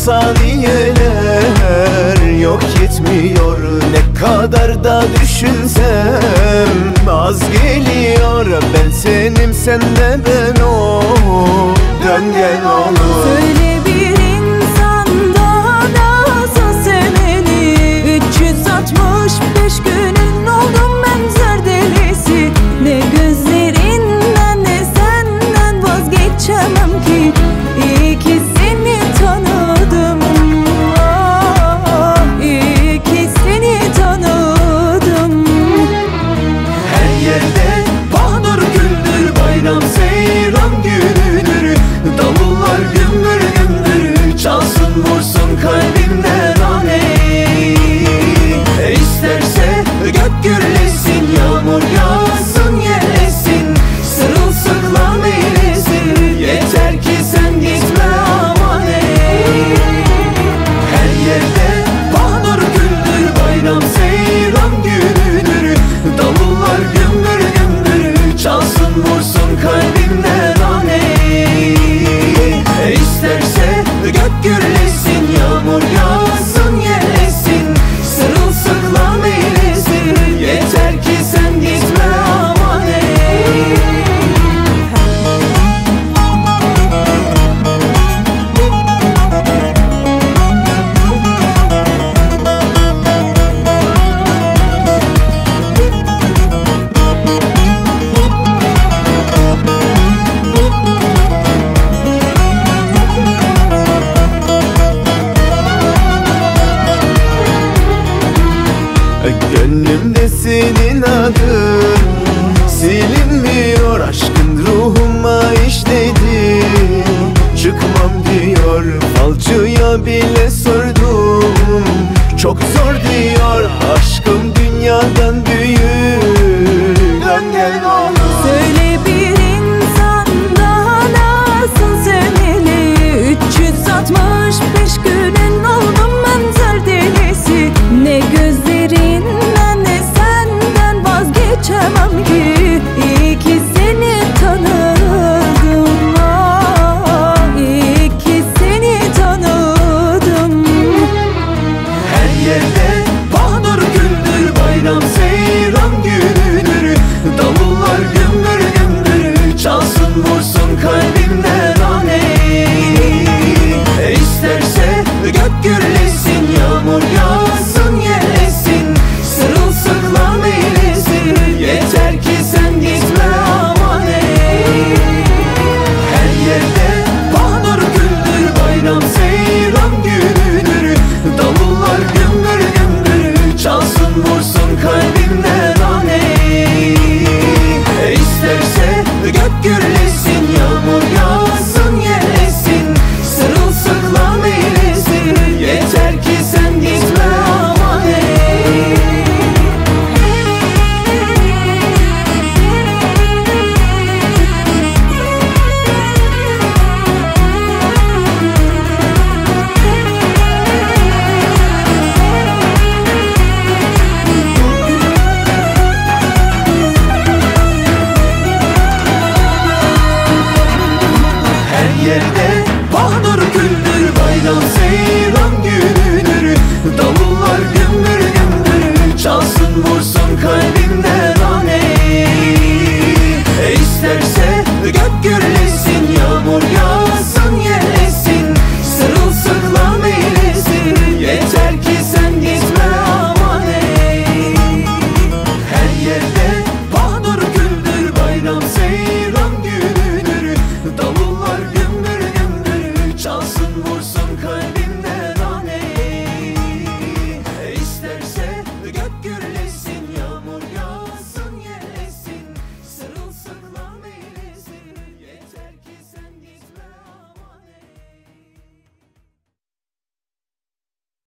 saniyeler yok yetmiyor. Ne kadar da düşünsem az geliyor. Ben senim, sen de ben o. Dön gel olur. Söyle bir insan daha nasıl sevmeli? 365 günün oldum ben zar delisi. Ne gözlerinden ne senden vazgeçemem ki. İyi ki seni tanıdım. İyi ki seni tanıdım. Her yerde bahar güldür, bayram seyran günüdür. Davullar gümbür gümbür çalsın, vursun kalbimden aley. İsterse gök gürlesin, yağmur yağsın yelesin, sırılsıklam eylesin, yeter ki sen gitme aman ey. Her yerde bahar güldür, bayram seyran günüdür. Davullar gümbür gümbür çalsın, vursun kalbimden aley. İsterse gök gürlesin, yağmur yağsın yelesin, sırılsıklam eylesin, yeter ki sen gitme aman ey. Gönlümde senin adın silinmiyor, aşkın ruhuma işledi. Çıkmam diyor, falcıya bile sordum, çok zor diyor.